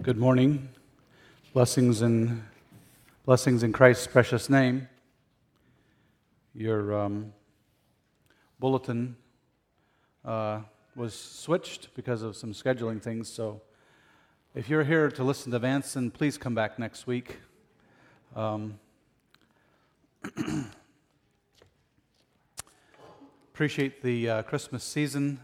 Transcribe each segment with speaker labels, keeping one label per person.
Speaker 1: Good morning. Blessings in Christ's precious name. Your bulletin was switched because of some scheduling things, so if you're here to listen to Vanson, please come back next week. Appreciate the Christmas season.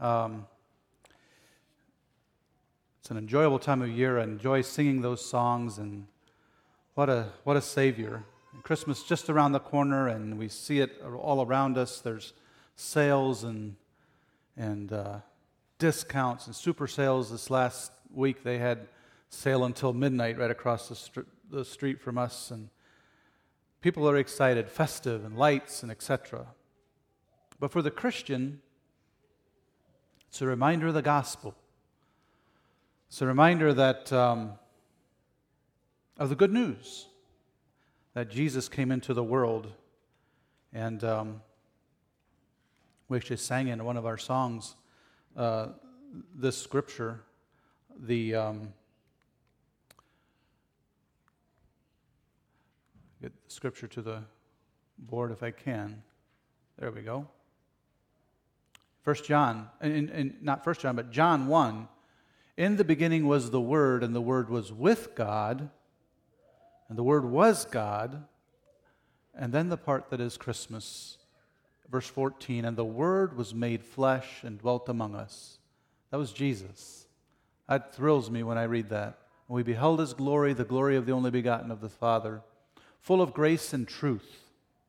Speaker 1: It's an enjoyable time of year. I enjoy singing those songs, and what a Savior. And Christmas just around the corner, and we see it all around us. There's sales and discounts and super sales. This last week they had sale until midnight right across the street from us, and people are excited, festive, and lights, and etc. But for the Christian, it's a reminder of the gospel. It's a reminder that of the good news that Jesus came into the world, and we actually sang in one of our songs this scripture. Get the scripture to the board if I can. There we go. 1 John, and not 1 John, but John 1. In the beginning was the Word, and the Word was with God, and the Word was God. And then the part that is Christmas, verse 14, and the Word was made flesh and dwelt among us. That was Jesus. That thrills me when I read that. And we beheld His glory, the glory of the only begotten of the Father, full of grace and truth.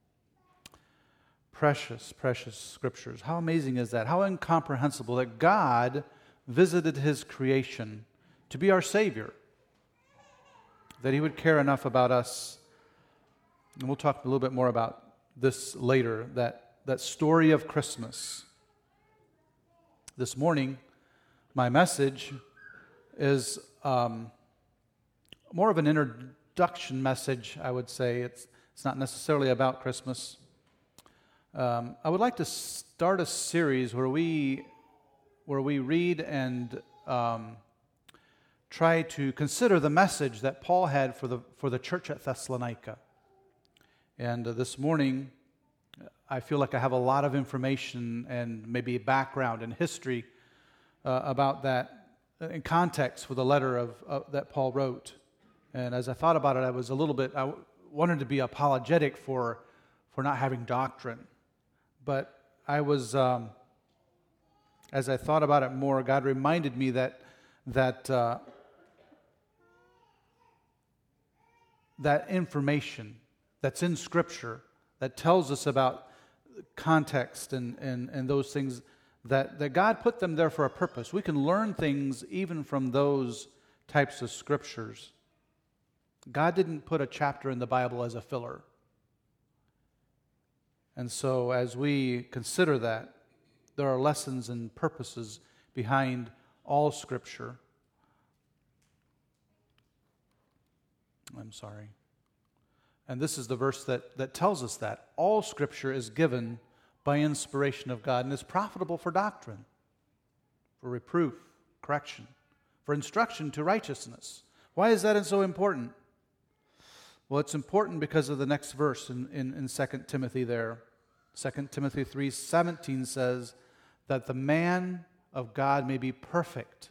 Speaker 1: Precious, precious scriptures. How amazing is that? How incomprehensible that God visited His creation to be our Savior, that He would care enough about us. And we'll talk a little bit more about this later, that story of Christmas. This morning, my message is more of an introduction message, I would say. It's not necessarily about Christmas. I would like to start a series where we read and try to consider the message that Paul had for the church at Thessalonica. And this morning, I feel like I have a lot of information and maybe background and history about that in context for the letter that Paul wrote. And as I thought about it, I wanted to be apologetic for not having doctrine. But I was... as I thought about it more, God reminded me that information that's in Scripture that tells us about context and those things, that God put them there for a purpose. We can learn things even from those types of Scriptures. God didn't put a chapter in the Bible as a filler. And so as we consider that, there are lessons and purposes behind all Scripture. I'm sorry. And this is the verse that tells us that. All Scripture is given by inspiration of God and is profitable for doctrine, for reproof, correction, for instruction to righteousness. Why is that so important? Well, it's important because of the next verse in 2 Timothy there. 2 Timothy 3:17 says, that the man of God may be perfect,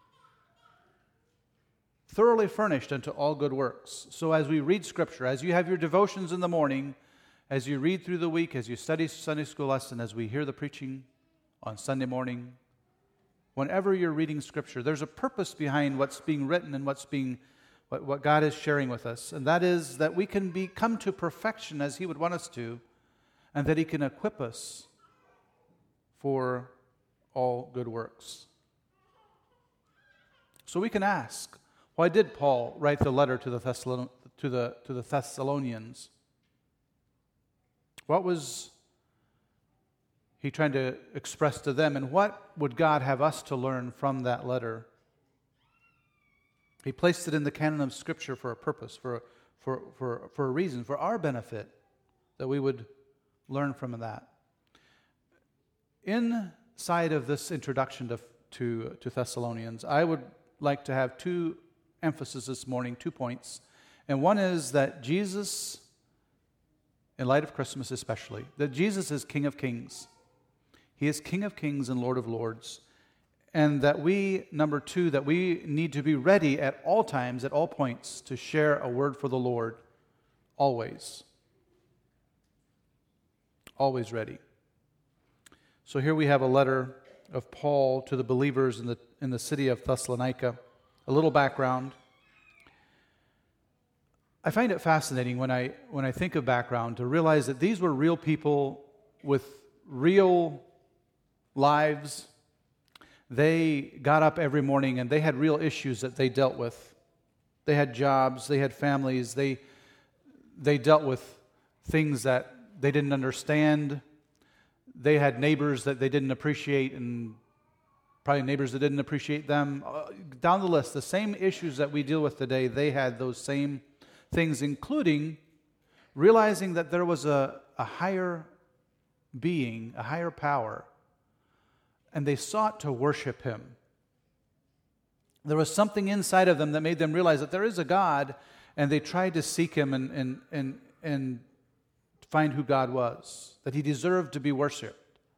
Speaker 1: thoroughly furnished unto all good works. So as we read Scripture, as you have your devotions in the morning, as you read through the week, as you study Sunday school lesson, as we hear the preaching on Sunday morning, whenever you're reading Scripture, there's a purpose behind what's being written and what God is sharing with us. And that is that we can come to perfection as He would want us to, and that He can equip us for all good works. So we can ask, why did Paul write the letter to the Thessalonians? What was he trying to express to them, and what would God have us to learn from that letter? He placed it in the canon of Scripture for a purpose, for a reason, for our benefit, that we would learn from that. Inside of this introduction to Thessalonians, I would like to have two emphasis this morning, 2 points. And one is that Jesus, in light of Christmas especially, that Jesus is King of Kings. He is King of Kings and Lord of Lords. And that we, number two, that we need to be ready at all times, at all points, to share a word for the Lord, always. Always ready. So here we have a letter of Paul to the believers in the city of Thessalonica. A little background. I find it fascinating when I think of background to realize that these were real people with real lives. They got up every morning and they had real issues that they dealt with. They had jobs, they had families, they dealt with things that they didn't understand. They had neighbors that they didn't appreciate and probably neighbors that didn't appreciate them. Down the list, the same issues that we deal with today, they had those same things, including realizing that there was a higher being, a higher power, and they sought to worship him. There was something inside of them that made them realize that there is a God, and they tried to seek him and find who God was, that he deserved to be worshiped.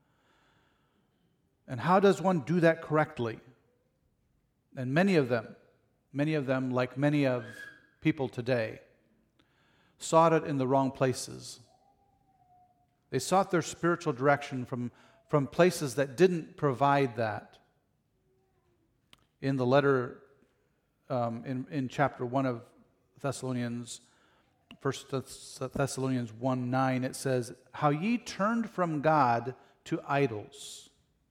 Speaker 1: And how does one do that correctly? And many of them, like many of people today, sought it in the wrong places. They sought their spiritual direction from places that didn't provide that. In the letter, in chapter 1 of Thessalonians, 1 Thessalonians 1:9, it says, "How ye turned from God to idols,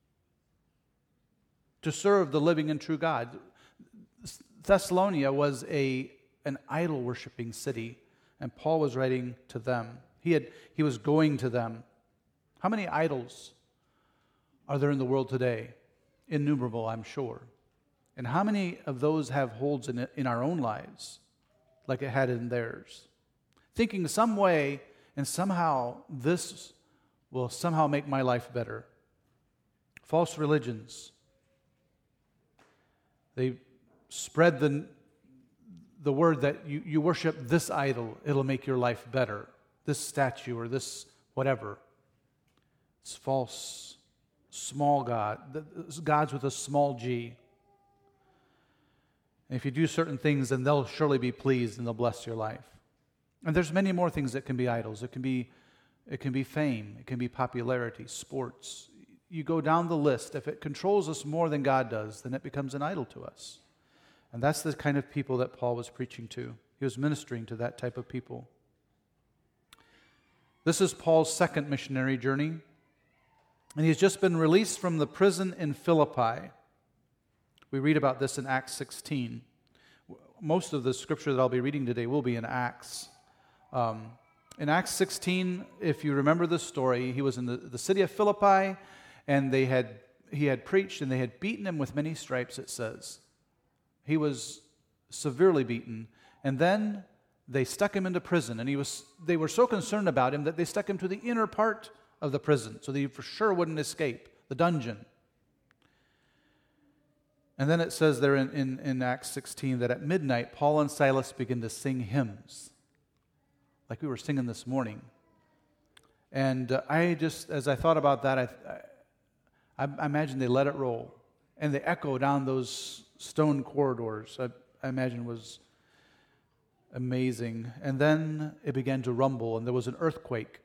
Speaker 1: to serve the living and true God." Thessalonica was an idol-worshiping city, and Paul was writing to them. He was going to them. How many idols are there in the world today? Innumerable, I'm sure. And how many of those have holds in our own lives, like it had in theirs? Thinking some way and somehow this will somehow make my life better. False religions. They spread the word that you worship this idol, it'll make your life better. This statue or this whatever. It's false, small God. Gods with a small g. And if you do certain things, then they'll surely be pleased and they'll bless your life. And there's many more things that can be idols. It can be fame. It can be popularity, sports. You go down the list. If it controls us more than God does, then it becomes an idol to us. And that's the kind of people that Paul was preaching to. He was ministering to that type of people. This is Paul's second missionary journey. And he's just been released from the prison in Philippi. We read about this in Acts 16. Most of the scripture that I'll be reading today will be in Acts. In Acts 16, if you remember the story, he was in the city of Philippi, and he had preached, and they had beaten him with many stripes, it says. He was severely beaten. And then they stuck him into prison, and they were so concerned about him that they stuck him to the inner part of the prison, so that he for sure wouldn't escape, the dungeon. And then it says there in Acts 16 that at midnight, Paul and Silas began to sing hymns, like we were singing this morning. And as I thought about that, I imagine they let it roll. And the echo down those stone corridors, I imagine was amazing. And then it began to rumble, and there was an earthquake.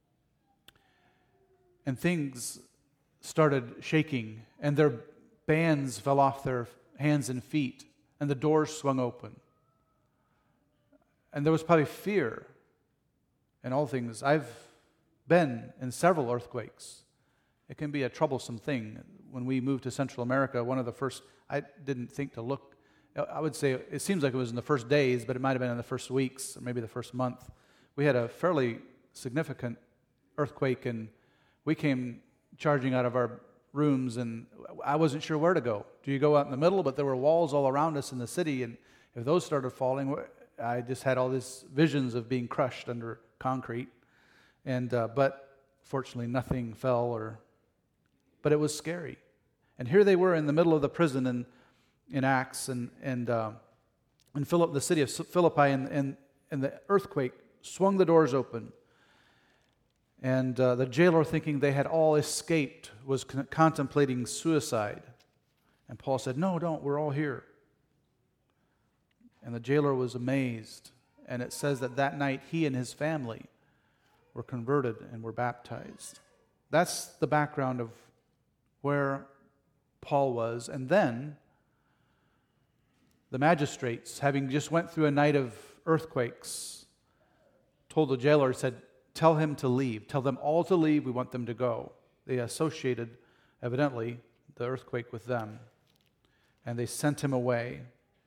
Speaker 1: And things started shaking, and their bands fell off their hands and feet, and the doors swung open. And there was probably fear and all things. I've been in several earthquakes. It can be a troublesome thing. When we moved to Central America, one of the first, I didn't think to look, I would say it seems like it was in the first days, but it might have been in the first weeks or maybe the first month. We had a fairly significant earthquake, and we came charging out of our rooms, and I wasn't sure where to go. Do you go out in the middle? But there were walls all around us in the city, and if those started falling, I just had all these visions of being crushed under concrete. And but fortunately, nothing fell, but it was scary. And here they were in the middle of the prison in Acts, and in the city of Philippi, and the earthquake swung the doors open. And the jailer, thinking they had all escaped, was contemplating suicide. And Paul said, "No, don't, we're all here." And the jailer was amazed. And it says that night he and his family were converted and were baptized. That's the background of where Paul was. And then the magistrates, having just went through a night of earthquakes, told the jailer, said, "Tell him to leave. Tell them all to leave. We want them to go." They associated, evidently, the earthquake with them. And they sent him away.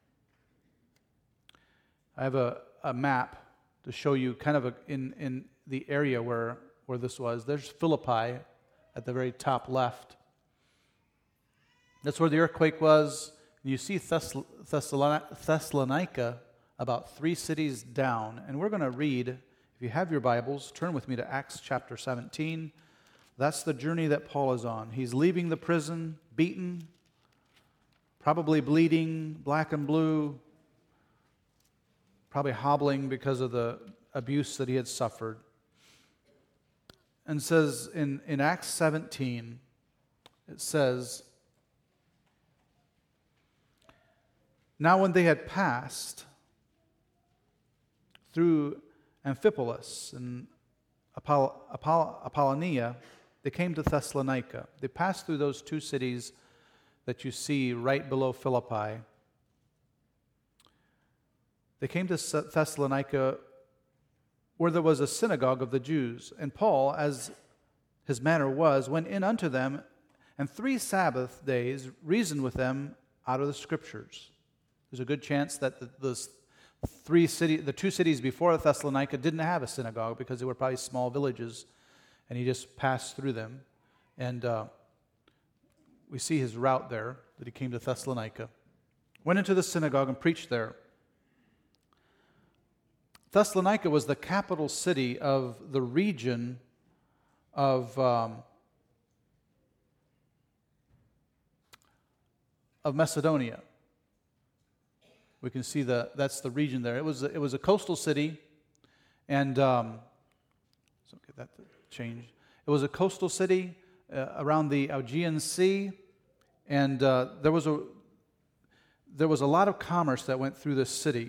Speaker 1: I have a map to show you kind of in the area where this was. There's Philippi at the very top left. That's where the earthquake was. And you see Thessalonica about 3 cities down. And we're going to read, if you have your Bibles, turn with me to Acts chapter 17. That's the journey that Paul is on. He's leaving the prison, beaten, probably bleeding, black and blue, probably hobbling because of the abuse that he had suffered. And says in Acts 17, it says, "Now when they had passed through Amphipolis and Apollonia, they came to Thessalonica." They passed through those 2 cities that you see right below Philippi. They came to Thessalonica, where there was a synagogue of the Jews. And Paul, as his manner was, went in unto them, and 3 Sabbath days reasoned with them out of the Scriptures. There's a good chance that the 2 cities before Thessalonica didn't have a synagogue because they were probably small villages, and he just passed through them. And we see his route there, that he came to Thessalonica. Went into the synagogue and preached there. Thessalonica was the capital city of the region of Macedonia. We can see that's the region there. It was a coastal city, and so get that changed. It was a coastal city around the Aegean Sea, and there was a lot of commerce that went through this city.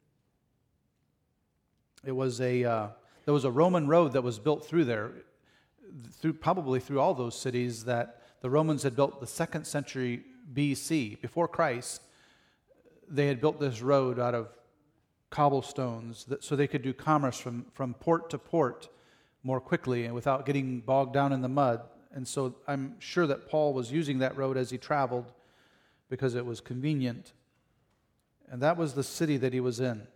Speaker 1: There was a Roman road that was built through there, probably through all those cities that the Romans had built the 2nd century BC, before Christ. They had built this road out of cobblestones so they could do commerce from port to port more quickly and without getting bogged down in the mud. And so I'm sure that Paul was using that road as he traveled because it was convenient. And that was the city that he was in.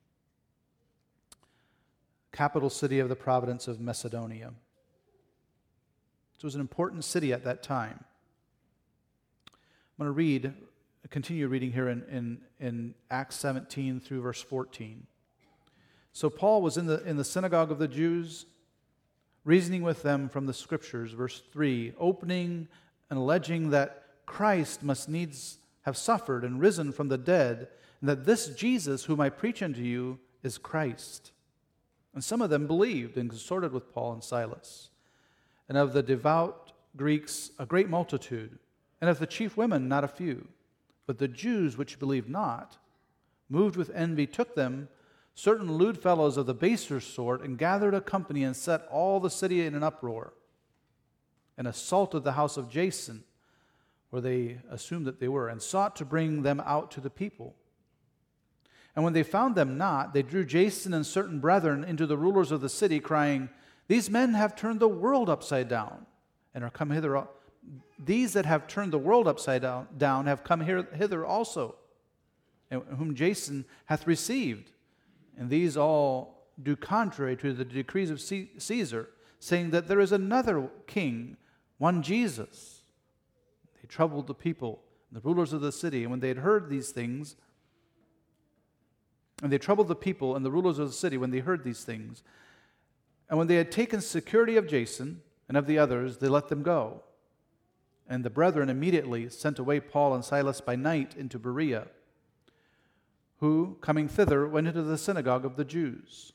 Speaker 1: Capital city of the province of Macedonia. So it was an important city at that time. I'm going to continue reading here in Acts 17 through verse 14. So Paul was in the synagogue of the Jews, reasoning with them from the Scriptures, verse 3, opening and alleging that Christ must needs have suffered and risen from the dead, and that this Jesus whom I preach unto you is Christ. And some of them believed and consorted with Paul and Silas. And of the devout Greeks a great multitude, and of the chief women not a few. But the Jews which believed not, moved with envy, took them, certain lewd fellows of the baser sort, and gathered a company and set all the city in an uproar, and assaulted the house of Jason, where they assumed that they were, and sought to bring them out to the people. And when they found them not, they drew Jason and certain brethren into the rulers of the city, crying, These men have turned the world upside down, and are come hither. These that have turned the world upside down have come hither also, and whom Jason hath received. And these all do contrary to the decrees of Caesar, saying that there is another king, one Jesus. They troubled the people, the rulers of the city, and when they had heard these things, and they troubled the people and the rulers of the city when they heard these things. And when they had taken security of Jason and of the others, they let them go. And the brethren immediately sent away Paul and Silas by night into Berea, who, coming thither, went into the synagogue of the Jews.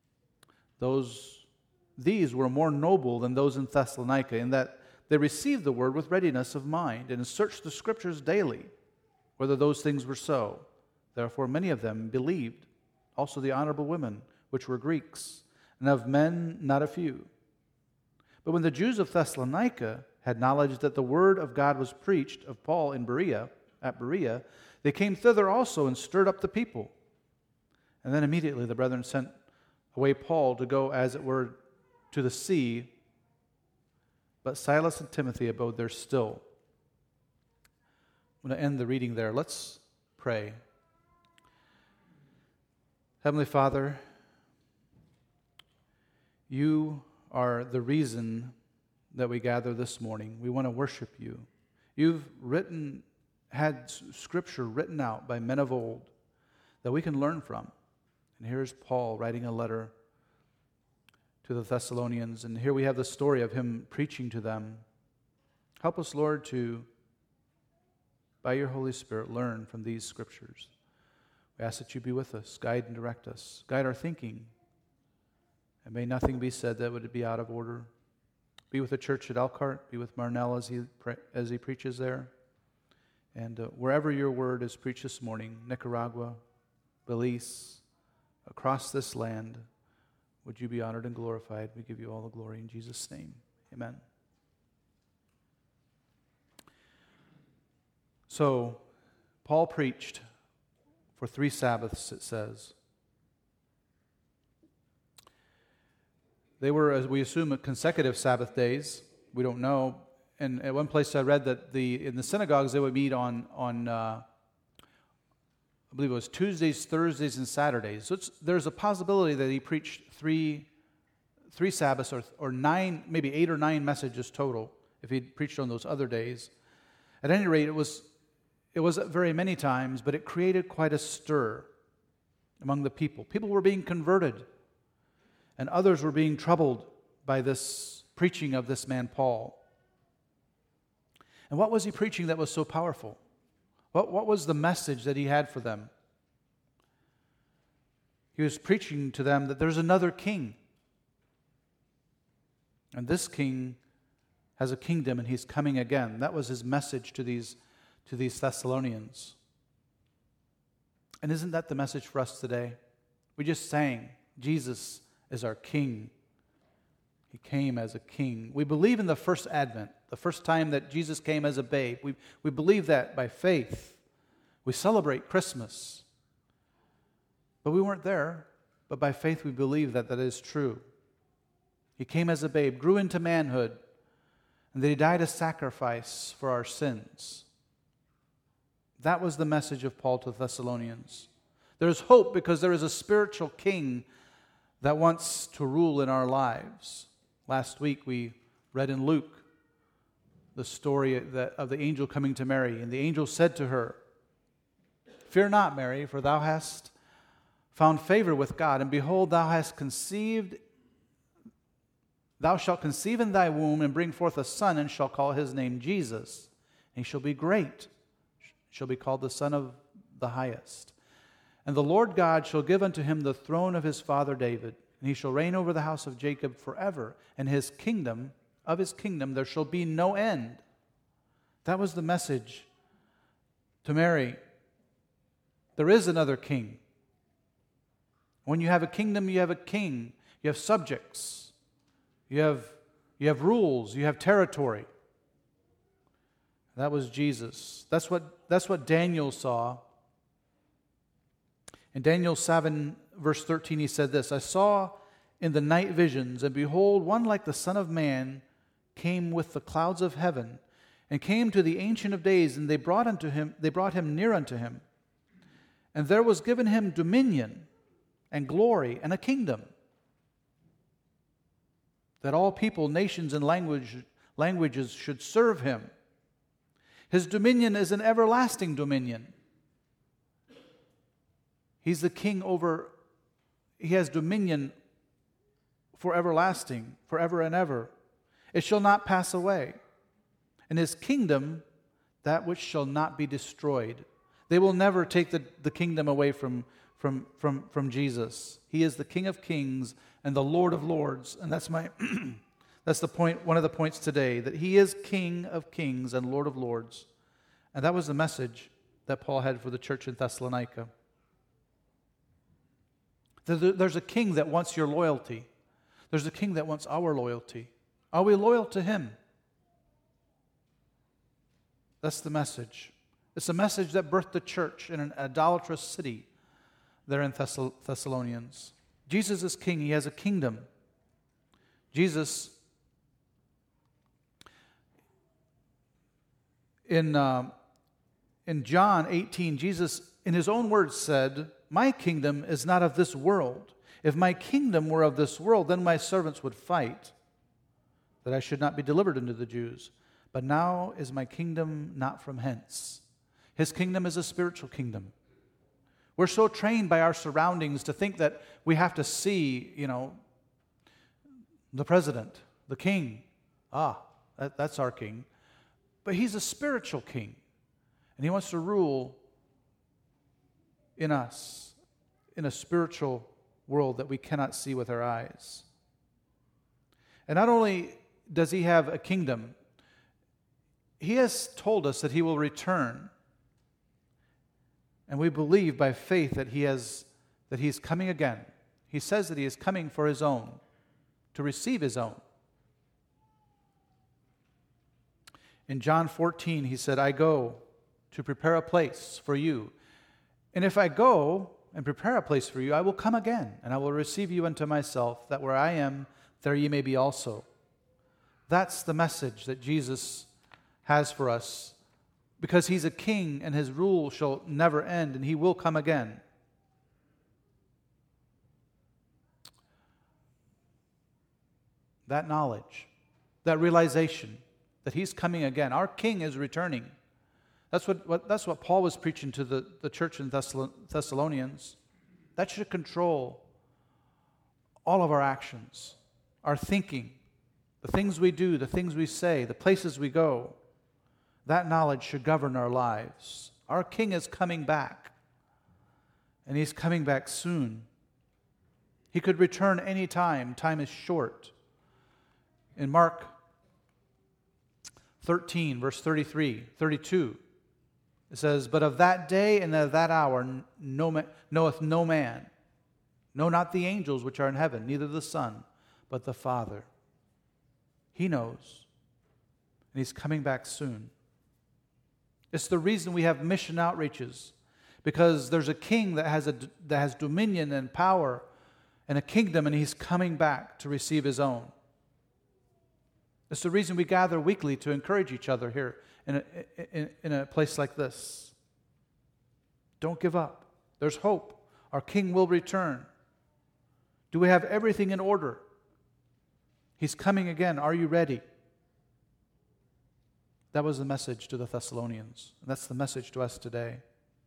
Speaker 1: These were more noble than those in Thessalonica, in that they received the word with readiness of mind, and searched the Scriptures daily, whether those things were so. Therefore many of them believed, also the honorable women, which were Greeks, and of men not a few. But when the Jews of Thessalonica had knowledge that the word of God was preached of Paul at Berea, they came thither also and stirred up the people. And then immediately the brethren sent away Paul to go, as it were, to the sea, but Silas and Timothy abode there still. I'm going to end the reading there. Let's pray. Heavenly Father, you are the reason that we gather this morning. We want to worship you. You've had Scripture written out by men of old that we can learn from. And here's Paul writing a letter to the Thessalonians, and here we have the story of him preaching to them. Help us, Lord, to, by your Holy Spirit, learn from these Scriptures. We ask that you be with us, guide and direct us, guide our thinking, and may nothing be said that would be out of order. Be with the church at Elkhart, be with Marnell as he preaches there, and wherever your word is preached this morning, Nicaragua, Belize, across this land, would you be honored and glorified? We give you all the glory in Jesus' name. Amen. So, Paul preached for 3 Sabbaths, it says. They were, as we assume, consecutive Sabbath days. We don't know. And at one place I read that in the synagogues they would meet on I believe it was Tuesdays, Thursdays, and Saturdays. So there's a possibility that he preached three Sabbaths or 9, maybe 8 or 9 messages total if he'd preached on those other days. At any rate, it wasn't very many times, but it created quite a stir among the people. People were being converted, and others were being troubled by this preaching of this man Paul. And what was he preaching that was so powerful? What was the message that he had for them? He was preaching to them that there's another king. And this king has a kingdom and he's coming again. That was his message to these Thessalonians. And isn't that the message for us today? We just sang, Jesus is our king. He came as a king. We believe in the first advent, the first time that Jesus came as a babe. We believe that by faith. We celebrate Christmas. But we weren't there. But by faith we believe that is true. He came as a babe, grew into manhood, and that he died a sacrifice for our sins. That was the message of Paul to the Thessalonians. There's hope because there is a spiritual king that wants to rule in our lives. Last week we read in Luke the story of the angel coming to Mary. And the angel said to her, "Fear not, Mary, for thou hast found favor with God. And behold, thou shalt conceive in thy womb and bring forth a son, and shall call his name Jesus. And he shall be great, shall be called the Son of the Highest. And the Lord God shall give unto him the throne of his father David. And he shall reign over the house of Jacob forever, and his kingdom there shall be no end." That was the message to Mary. There is another king. When you have a kingdom, you have a king. You have subjects. You have rules. You have territory. That was Jesus. That's what Daniel saw. In Daniel 7, verse 13, he said this, "I saw in the night visions, and behold, one like the Son of Man came with the clouds of heaven, and came to the Ancient of Days, and they brought him near unto him. And there was given him dominion and glory and a kingdom, that all people, nations, and languages should serve him. His dominion is an everlasting dominion." He's the king he has dominion for everlasting, forever and ever. It shall not pass away. And his kingdom, that which shall not be destroyed. They will never take the kingdom away from Jesus. He is the King of Kings and the Lord of Lords. And that's that's the point, one of the points today, that He is King of Kings and Lord of Lords. And that was the message that Paul had for the church in Thessalonica. There's a king that wants your loyalty. There's a king that wants our loyalty. Are we loyal to Him? That's the message. It's a message that birthed the church in an idolatrous city there in Thessalonians. Jesus is king. He has a kingdom. Jesus, in John 18, Jesus, in His own words, said, "My kingdom is not of this world. If my kingdom were of this world, then my servants would fight, that I should not be delivered unto the Jews. But now is my kingdom not from hence." His kingdom is a spiritual kingdom. We're so trained by our surroundings to think that we have to see, the president, the king. That's our king. But He's a spiritual king. And He wants to rule in us, in a spiritual world that we cannot see with our eyes. And not only does He have a kingdom, He has told us that He will return. And we believe by faith that He's coming again. He says that He is coming for His own, to receive His own. In John 14, He said, "I go to prepare a place for you. And if I go and prepare a place for you, I will come again, and I will receive you unto myself, that where I am, there ye may be also." That's the message that Jesus has for us, because He's a king and His rule shall never end, and He will come again. That knowledge, that realization that He's coming again, our King is returning. That's what Paul was preaching to the church in Thessalonians. That should control all of our actions, our thinking, the things we do, the things we say, the places we go. That knowledge should govern our lives. Our King is coming back, and He's coming back soon. He could return any time. Time is short. In Mark 13, verse 32, it says, "But of that day and of that hour knoweth no man, no, not the angels which are in heaven, neither the Son, but the Father." He knows, and He's coming back soon. It's the reason we have mission outreaches, because there's a king that has dominion and power and a kingdom, and He's coming back to receive His own. It's the reason we gather weekly, to encourage each other here in a place like this. Don't give up. There's hope. Our King will return. Do we have everything in order? He's coming again. Are you ready? That was the message to the Thessalonians. And that's the message to us today.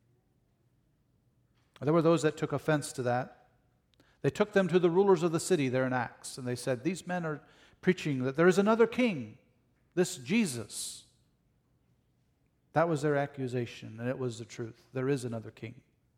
Speaker 1: There were those that took offense to that. They took them to the rulers of the city there in Acts, and they said, "These men are preaching that there is another king, this Jesus." That was their accusation, and it was the truth. There is another king.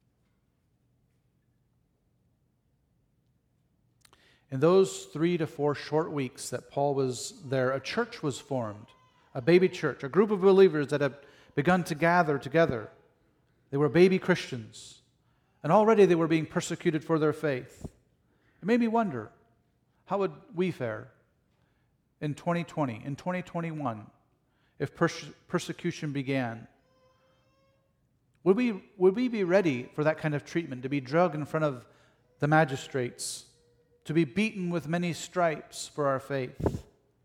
Speaker 1: In those 3 to 4 short weeks that Paul was there, a church was formed, a baby church, a group of believers that had begun to gather together. They were baby Christians, and already they were being persecuted for their faith. It made me wonder, how would we fare in 2020, in 2021, if persecution began? Would we be ready for that kind of treatment, to be dragged in front of the magistrates, to be beaten with many stripes for our faith?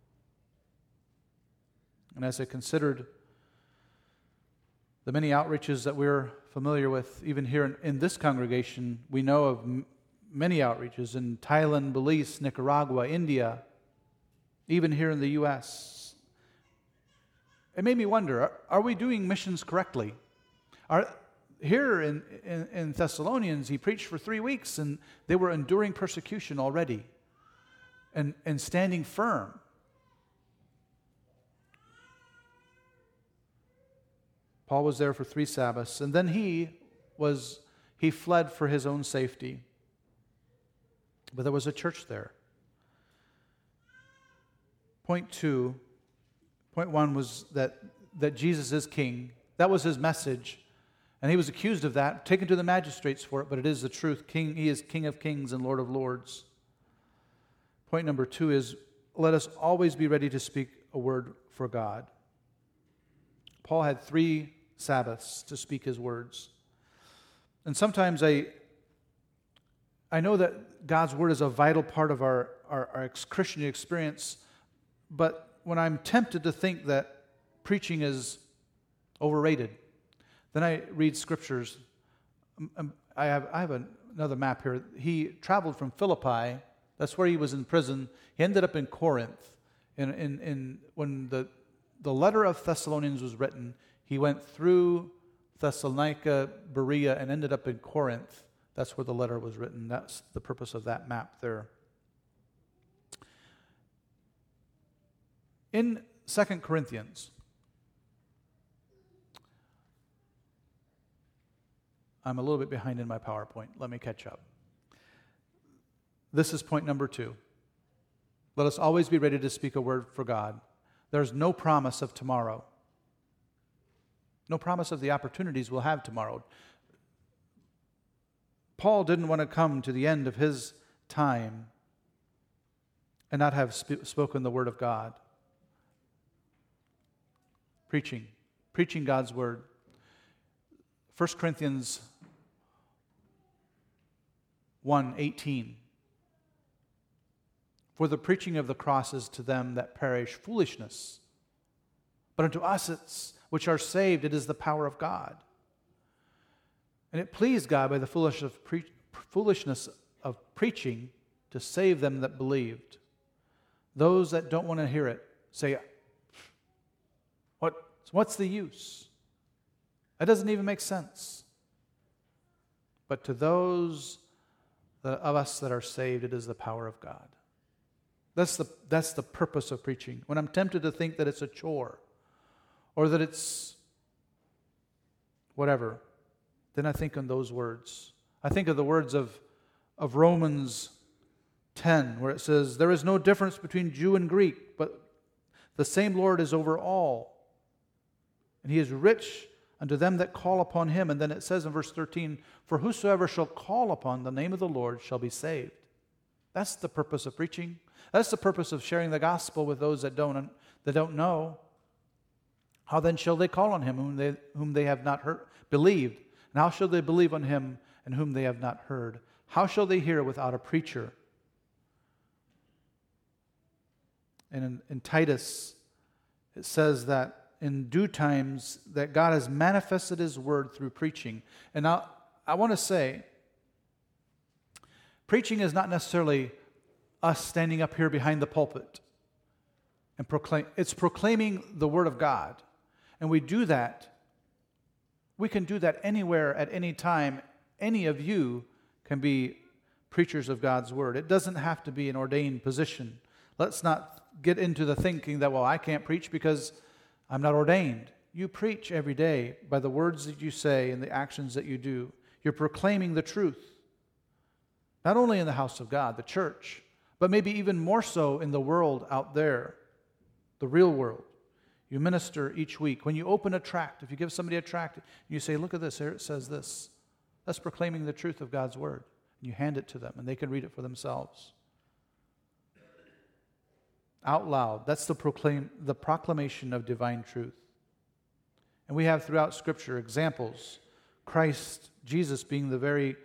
Speaker 1: And as I considered the many outreaches that we're familiar with, even here in this congregation, we know of many outreaches in Thailand, Belize, Nicaragua, India, even here in the U.S. It made me wonder, are we doing missions correctly? Here in Thessalonians, he preached for 3 weeks, and they were enduring persecution already and standing firm. Paul was there for 3 Sabbaths, and then he fled for his own safety. But there was a church there. Point 1 was that Jesus is king. That was his message. And he was accused of that, taken to the magistrates for it, but it is the truth. He is King of kings and Lord of lords. Point number 2 is, let us always be ready to speak a word for God. Paul had 3 Sabbaths to speak his words. And sometimes I know that God's word is a vital part of our Christian experience, but when I'm tempted to think that preaching is overrated, then I read scriptures. I have another map here. He traveled from Philippi. That's where he was in prison. He ended up in Corinth. When the letter of Thessalonians was written, he went through Thessalonica, Berea, and ended up in Corinth. That's where the letter was written. That's the purpose of that map there. In 2 Corinthians, I'm a little bit behind in my PowerPoint. Let me catch up. This is point number 2. Let us always be ready to speak a word for God. There's no promise of tomorrow. No promise of the opportunities we'll have tomorrow. Paul didn't want to come to the end of his time and not have spoken the word of God. Preaching God's word. 1 Corinthians 1:18. For the preaching of the cross is to them that perish foolishness, but unto us which are saved it is the power of God. And it pleased God by the foolishness of preaching to save them that believed. Those that don't want to hear it say, what's the use? That doesn't even make sense. But to those of us that are saved, it is the power of God. That's the purpose of preaching. When I'm tempted to think that it's a chore or that it's whatever, then I think on those words. I think of the words of Romans 10, where it says, there is no difference between Jew and Greek, but the same Lord is over all. And he is rich unto them that call upon him. And then it says in verse 13, for whosoever shall call upon the name of the Lord shall be saved. That's the purpose of preaching. That's the purpose of sharing the gospel with those that don't know. How then shall they call on him whom they have not believed? And how shall they believe on him and whom they have not heard? How shall they hear without a preacher? And in Titus, it says that in due times that God has manifested his word through preaching. And now I want to say, preaching is not necessarily us standing up here behind the pulpit and it's proclaiming the word of God. And we do that. We can do that anywhere at any time. Any of you can be preachers of God's word. It doesn't have to be an ordained position. Let's not get into the thinking that, well, I can't preach because I'm not ordained. You preach every day by the words that you say and the actions that you do. You're proclaiming the truth. Not only in the house of God, the church, but maybe even more so in the world out there, the real world. You minister each week. When you open a tract, if you give somebody a tract, you say, look at this, here it says this. That's proclaiming the truth of God's word. And you hand it to them, and they can read it for themselves. Out loud, that's the proclamation of divine truth. And we have throughout Scripture examples. Christ, Jesus being the very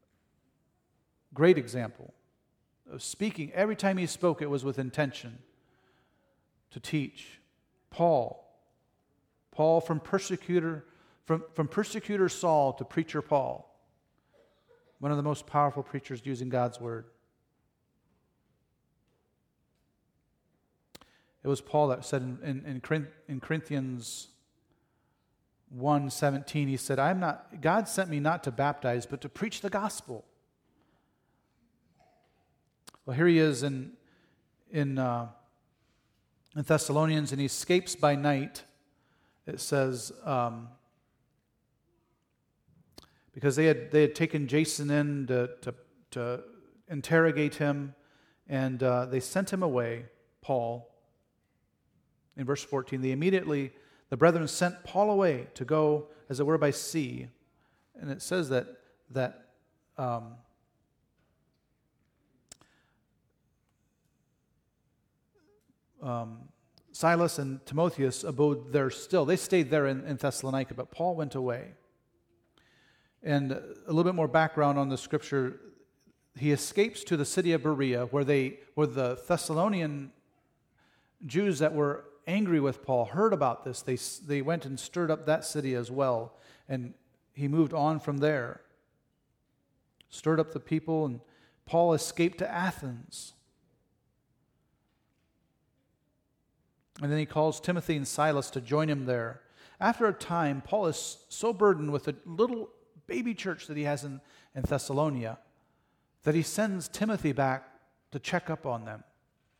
Speaker 1: great example of speaking. Every time he spoke, it was with intention to teach. Paul from persecutor Saul to preacher Paul, one of the most powerful preachers using God's word. It was Paul that said in Corinthians 1:17, he said, God sent me not to baptize, but to preach the gospel. Well, here he is in Thessalonians, and he escapes by night. It says because they had taken Jason in to interrogate him, and they sent him away, Paul. In verse 14, the brethren sent Paul away to go, as it were, by sea. And it says that Silas and Timotheus abode there still. They stayed there in Thessalonica, but Paul went away. And a little bit more background on the scripture. He escapes to the city of Berea, where the Thessalonian Jews that were angry with Paul heard about this. They went and stirred up that city as well. And he moved on from there. Stirred up the people, and Paul escaped to Athens. And then he calls Timothy and Silas to join him there. After a time, Paul is so burdened with the little baby church that he has in Thessalonica that he sends Timothy back to check up on them.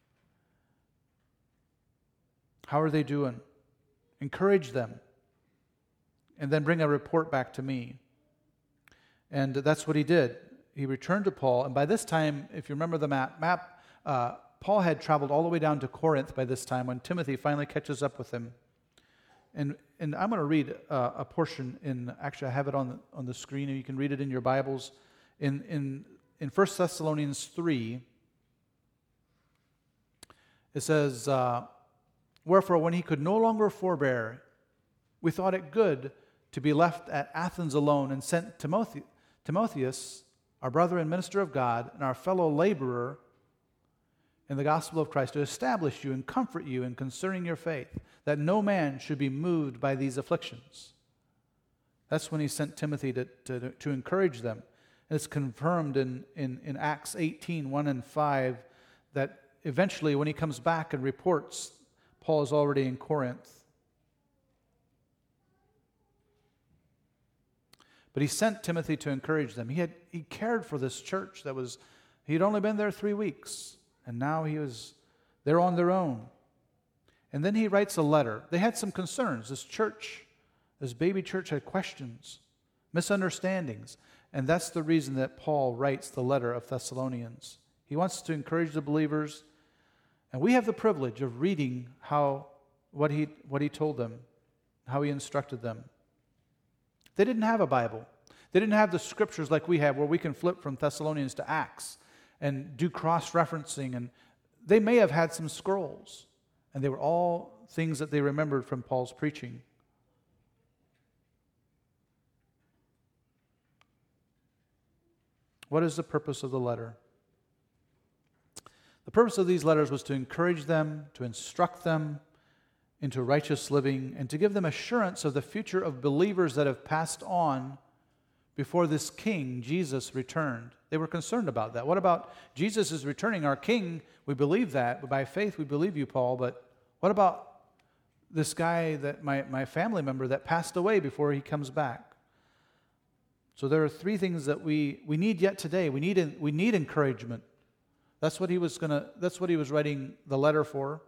Speaker 1: How are they doing? Encourage them. And then bring a report back to me. And that's what he did. He returned to Paul. And by this time, if you remember the map, Paul had traveled all the way down to Corinth by this time when Timothy finally catches up with him. And I'm going to read a portion actually I have it on the screen, and you can read it in your Bibles. In 1 Thessalonians 3, it says, wherefore when he could no longer forbear, we thought it good to be left at Athens alone, and sent Timotheus, our brother and minister of God, and our fellow laborer in the gospel of Christ, to establish you and comfort you in concerning your faith, that no man should be moved by these afflictions. That's when he sent Timothy to encourage them. And it's confirmed in Acts 18, 1 and 5, that eventually when he comes back and reports, Paul is already in Corinth. But he sent Timothy to encourage them. He cared for this church he'd only been there 3 weeks. And now they're on their own. And then he writes a letter. They had some concerns. This baby church had questions, misunderstandings. And that's the reason that Paul writes the letter of Thessalonians. He wants to encourage the believers. And we have the privilege of reading what he told them, how he instructed them. They didn't have a Bible. They didn't have the scriptures like we have, where we can flip from Thessalonians to Acts and do cross-referencing. And they may have had some scrolls, and they were all things that they remembered from Paul's preaching. What is the purpose of the letter? The purpose of these letters was to encourage them, to instruct them into righteous living, and to give them assurance of the future of believers that have passed on before this King, Jesus, returned. They were concerned about that. What about Jesus is returning, our King? We believe that, but by faith we believe you, Paul. But what about this guy, that my family member that passed away before he comes back? So there are 3 things that we need yet today. We need encouragement. That's what he was writing the letter for.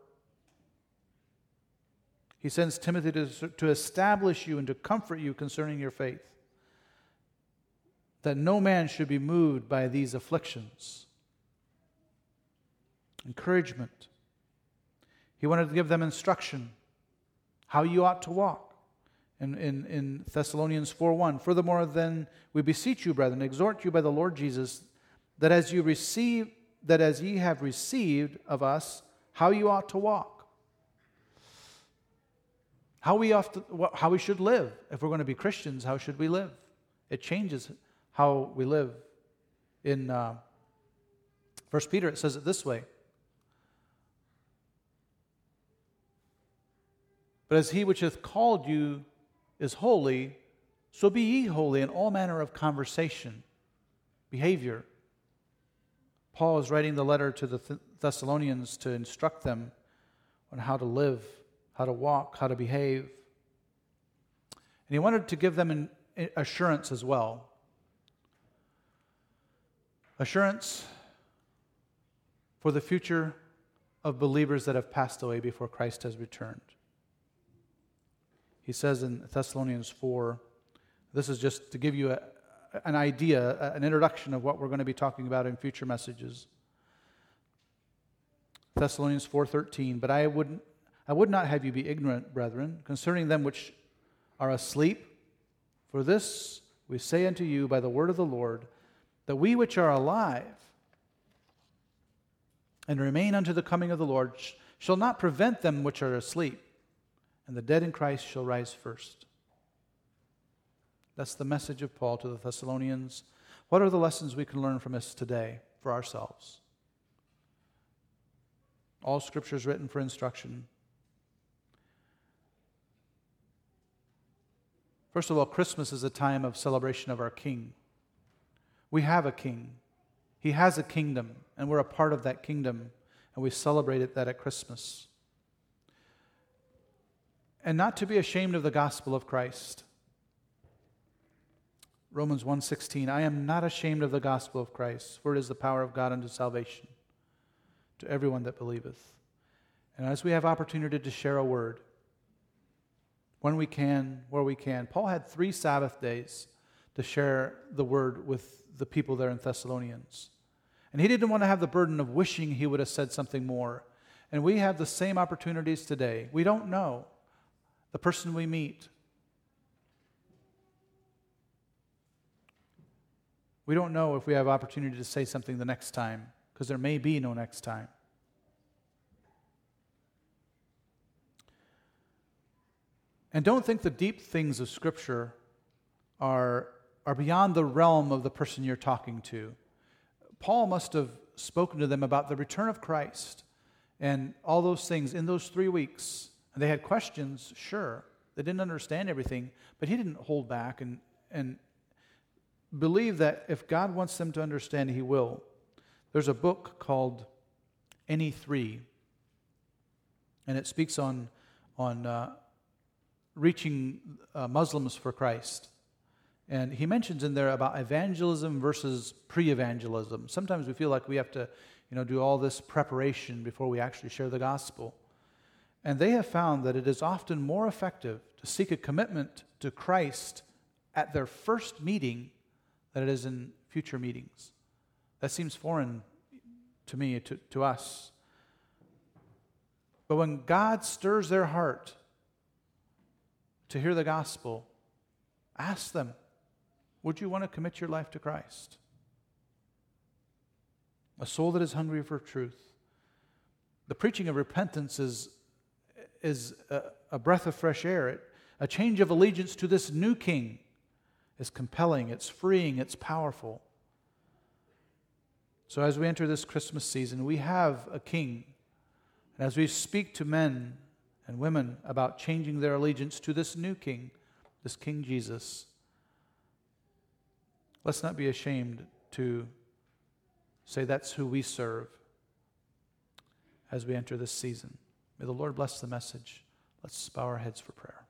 Speaker 1: He sends Timothy to establish you and to comfort you concerning your faith, that no man should be moved by these afflictions. Encouragement. He wanted to give them instruction, how you ought to walk. In Thessalonians 4:1, furthermore, then we beseech you, brethren, exhort you by the Lord Jesus, that as ye have received of us, how you ought to walk. How we should live. If we're going to be Christians, how should we live? It changes how we live. In 1 Peter, it says it this way. But as he which hath called you is holy, so be ye holy in all manner of conversation, behavior. Paul is writing the letter to the Thessalonians to instruct them on how to live, how to walk, how to behave. And he wanted to give them an assurance as well. Assurance for the future of believers that have passed away before Christ has returned. He says in Thessalonians 4, this is just to give you an idea, an introduction of what we're going to be talking about in future messages. Thessalonians 4:13, but I would not have you be ignorant, brethren, concerning them which are asleep. For this we say unto you by the word of the Lord, that we which are alive and remain unto the coming of the Lord shall not prevent them which are asleep, and the dead in Christ shall rise first. That's the message of Paul to the Thessalonians. What are the lessons we can learn from this today for ourselves? All Scripture is written for instruction. First of all, Christmas is a time of celebration of our King. We have a King. He has a kingdom, and we're a part of that kingdom, and we celebrate that at Christmas. And not to be ashamed of the gospel of Christ. Romans 1:16, I am not ashamed of the gospel of Christ, for it is the power of God unto salvation to everyone that believeth. And as we have opportunity to share a word, when we can, where we can. Paul had 3 Sabbath days to share the word with the people there in Thessalonians. And he didn't want to have the burden of wishing he would have said something more. And we have the same opportunities today. We don't know the person we meet. We don't know if we have opportunity to say something the next time, because there may be no next time. And don't think the deep things of Scripture are beyond the realm of the person you're talking to. Paul must have spoken to them about the return of Christ and all those things in those 3 weeks. And they had questions, sure. They didn't understand everything, but he didn't hold back and believe that if God wants them to understand, he will. There's a book called Any Three, and it speaks on reaching Muslims for Christ. And he mentions in there about evangelism versus pre-evangelism. Sometimes we feel like we have to, do all this preparation before we actually share the gospel. And they have found that it is often more effective to seek a commitment to Christ at their first meeting than it is in future meetings. That seems foreign to me, to us. But when God stirs their heart to hear the gospel, ask them, would you want to commit your life to Christ? A soul that is hungry for truth. The preaching of repentance is a breath of fresh air. A change of allegiance to this new King is compelling, it's freeing, it's powerful. So as we enter this Christmas season, we have a King. And as we speak to men and women about changing their allegiance to this new King, this King Jesus, let's not be ashamed to say that's who we serve as we enter this season. May the Lord bless the message. Let's bow our heads for prayer.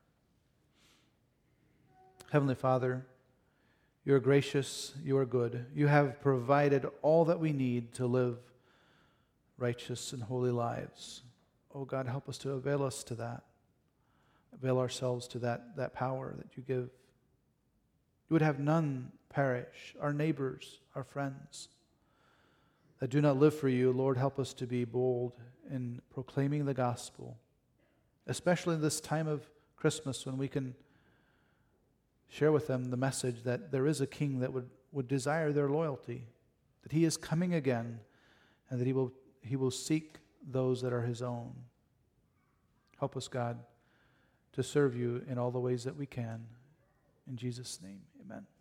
Speaker 1: Heavenly Father, you are gracious, you are good. You have provided all that we need to live righteous and holy lives. Oh God, help us to avail us to that. Avail ourselves to that power that you give. You would have none perish, our neighbors, our friends that do not live for you. Lord, help us to be bold in proclaiming the gospel, especially in this time of Christmas when we can share with them the message that there is a King that would desire their loyalty, that he is coming again, and that he will seek those that are his own. Help us, God, to serve you in all the ways that we can. In Jesus' name, amen.